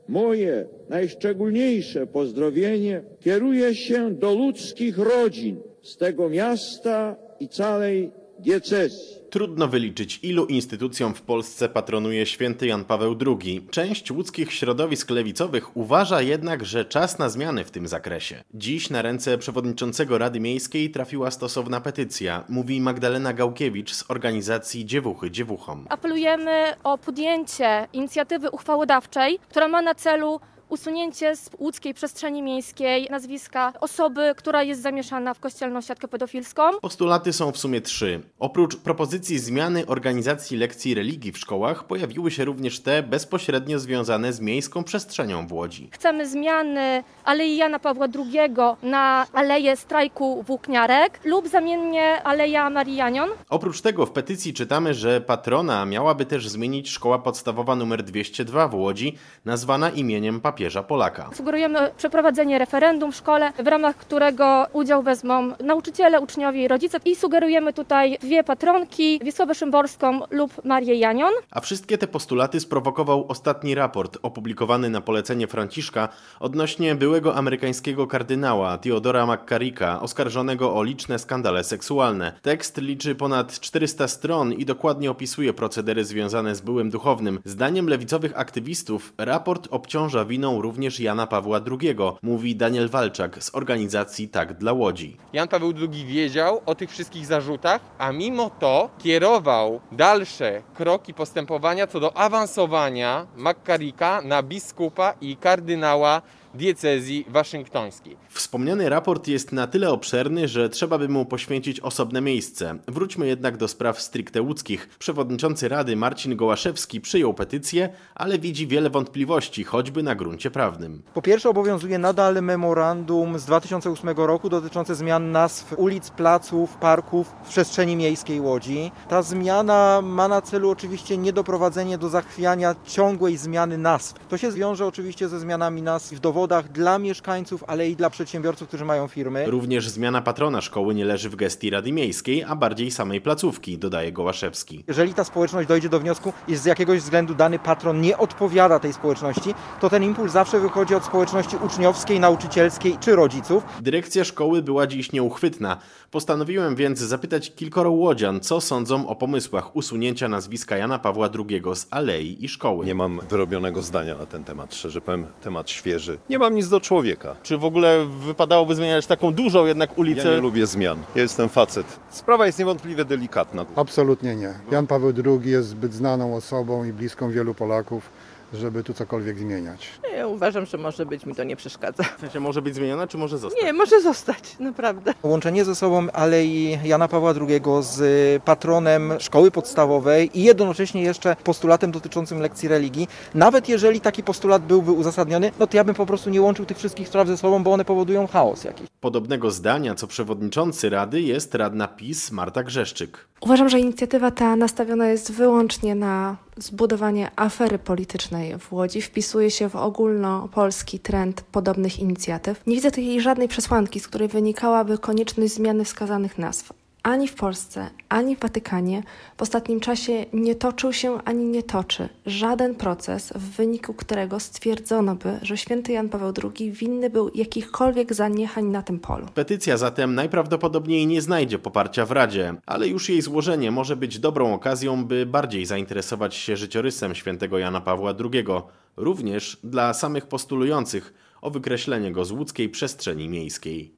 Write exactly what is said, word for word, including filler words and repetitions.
Moje najszczególniejsze pozdrowienie kieruje się do ludzkich rodzin z tego miasta i całej diecezji. Trudno wyliczyć, ilu instytucjom w Polsce patronuje święty Jan Paweł drugi. Część łódzkich środowisk lewicowych uważa jednak, że czas na zmiany w tym zakresie. Dziś na ręce przewodniczącego Rady Miejskiej trafiła stosowna petycja, mówi Magdalena Gałkiewicz z organizacji Dziewuchy Dziewuchom. Apelujemy o podjęcie inicjatywy uchwałodawczej, która ma na celu usunięcie z łódzkiej przestrzeni miejskiej nazwiska osoby, która jest zamieszana w kościelną siatkę pedofilską. Postulaty są w sumie trzy. Oprócz propozycji zmiany organizacji lekcji religii w szkołach pojawiły się również te bezpośrednio związane z miejską przestrzenią w Łodzi. Chcemy zmiany Alei Jana Pawła drugiego na Aleję Strajku Włókniarek lub zamiennie Aleja Marii Janion. Oprócz tego w petycji czytamy, że patrona miałaby też zmienić szkoła podstawowa nr dwieście dwa w Łodzi, nazwana imieniem papieża. papieża Polaka. Sugerujemy przeprowadzenie referendum w szkole, w ramach którego udział wezmą nauczyciele, uczniowie i rodzice. I sugerujemy tutaj dwie patronki, Wisławę Szymborską lub Marię Janion. A wszystkie te postulaty sprowokował ostatni raport opublikowany na polecenie Franciszka odnośnie byłego amerykańskiego kardynała Theodora McCarricka, oskarżonego o liczne skandale seksualne. Tekst liczy ponad czterysta stron i dokładnie opisuje procedery związane z byłym duchownym. Zdaniem lewicowych aktywistów raport obciąża winą również Jana Pawła drugiego, mówi Daniel Walczak z organizacji Tak dla Łodzi. Jan Paweł drugi wiedział o tych wszystkich zarzutach, a mimo to kierował dalsze kroki postępowania co do awansowania McCarricka na biskupa i kardynała diecezji waszyngtońskiej. Wspomniany raport jest na tyle obszerny, że trzeba by mu poświęcić osobne miejsce. Wróćmy jednak do spraw stricte łódzkich. Przewodniczący Rady Marcin Gołaszewski przyjął petycję, ale widzi wiele wątpliwości, choćby na gruncie prawnym. Po pierwsze obowiązuje nadal memorandum z dwa tysiące ósmego roku dotyczące zmian nazw ulic, placów, parków w przestrzeni miejskiej Łodzi. Ta zmiana ma na celu oczywiście niedoprowadzenie do zachwiania ciągłej zmiany nazw. To się wiąże oczywiście ze zmianami nazw w dowodach dla mieszkańców, ale i dla przedsiębiorców, którzy mają firmy. Również zmiana patrona szkoły nie leży w gestii Rady Miejskiej, a bardziej samej placówki, dodaje Gołaszewski. Jeżeli ta społeczność dojdzie do wniosku, iż z jakiegoś względu dany patron nie odpowiada tej społeczności, to ten impuls zawsze wychodzi od społeczności uczniowskiej, nauczycielskiej czy rodziców. Dyrekcja szkoły była dziś nieuchwytna. Postanowiłem więc zapytać kilkoro łodzian, co sądzą o pomysłach usunięcia nazwiska Jana Pawła drugiego z alei i szkoły. Nie mam wyrobionego zdania na ten temat, szczerze powiem, temat świeży. Nie mam nic do człowieka. Czy w ogóle wypadałoby zmieniać taką dużą jednak ulicę? Ja nie lubię zmian. Ja jestem facet. Sprawa jest niewątpliwie delikatna. Absolutnie nie. Jan Paweł drugi jest zbyt znaną osobą i bliską wielu Polaków, żeby tu cokolwiek zmieniać. Ja uważam, że może być, mi to nie przeszkadza. W sensie może być zmieniona, czy może zostać? Nie, może zostać, naprawdę. Łączenie ze sobą Alei Jana Pawła drugiego z patronem szkoły podstawowej i jednocześnie jeszcze postulatem dotyczącym lekcji religii. Nawet jeżeli taki postulat byłby uzasadniony, no to ja bym po prostu nie łączył tych wszystkich spraw ze sobą, bo one powodują chaos jakiś. Podobnego zdania co przewodniczący Rady jest radna PiS Marta Grzeszczyk. Uważam, że inicjatywa ta nastawiona jest wyłącznie na zbudowanie afery politycznej w Łodzi. Wpisuje się w ogólnopolski trend podobnych inicjatyw. Nie widzę tutaj żadnej przesłanki, z której wynikałaby konieczność zmiany wskazanych nazw. Ani w Polsce, ani w Watykanie w ostatnim czasie nie toczył się ani nie toczy żaden proces, w wyniku którego stwierdzono by, że święty Jan Paweł drugi winny był jakichkolwiek zaniechań na tym polu. Petycja zatem najprawdopodobniej nie znajdzie poparcia w Radzie, ale już jej złożenie może być dobrą okazją, by bardziej zainteresować się życiorysem świętego Jana Pawła drugiego, również dla samych postulujących o wykreślenie go z łódzkiej przestrzeni miejskiej.